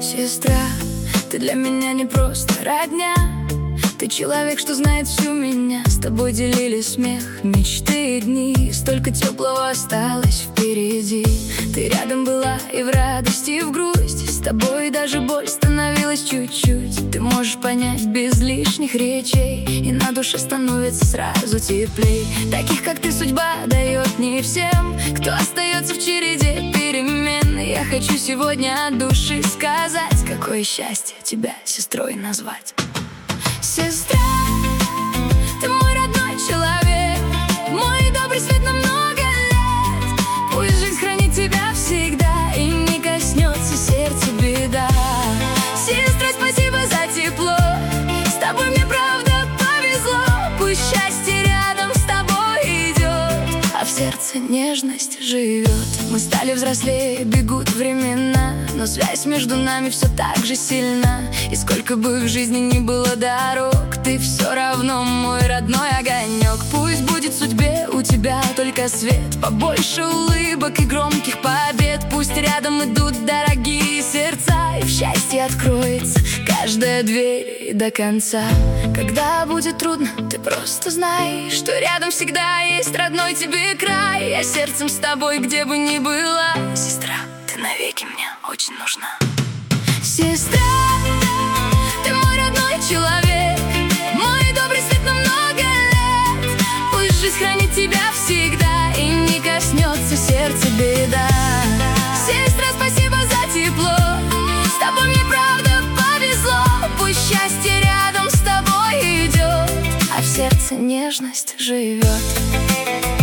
Сестра, ты для меня не просто родня. Ты человек, что знает всю меня. С тобой делили смех, мечты и дни. Столько теплого осталось впереди. Ты рядом была и в радости, и в грусти. С тобой даже боль становилась чуть-чуть. Ты можешь понять без лишних речей, и на душе становится сразу теплей. Таких, как ты, судьба дает не всем, кто остается в череде перемен. Я хочу сегодня от души сказать, какое счастье тебя сестрой назвать. Сестра, ты мой родной человек, мой добрый свет на много лет. Пусть жизнь хранит тебя всегда, и не коснется сердца беда. Сестра, спасибо за тепло, с тобой мне правда повезло. Пусть счастье рядом с тобой идет, а в сердце нежность живет. Мы стали взрослее, бегут времена, но связь между нами все так же сильна. И сколько бы в жизни ни было дорог, ты все равно мой родной огонек. Пусть будет в судьбе у тебя только свет, побольше улыбок и громких побед. Пусть рядом идут дорогие сердца, и в счастье откроется каждая дверь до конца. Когда будет трудно, ты просто знай, что рядом всегда есть родной тебе край. Я сердцем с тобой, где бы ни была. Сестра, ты навеки мне очень нужна. Сестра, ты мой родной человек, мой добрый свет на много лет. Пусть жизнь хранит тебя всегда, и не коснется сердца беда. Сестра, спасибо за тепло, с тобой мне правда повезло. Пусть счастье рядом с тобой идет, а в сердце нежность живет.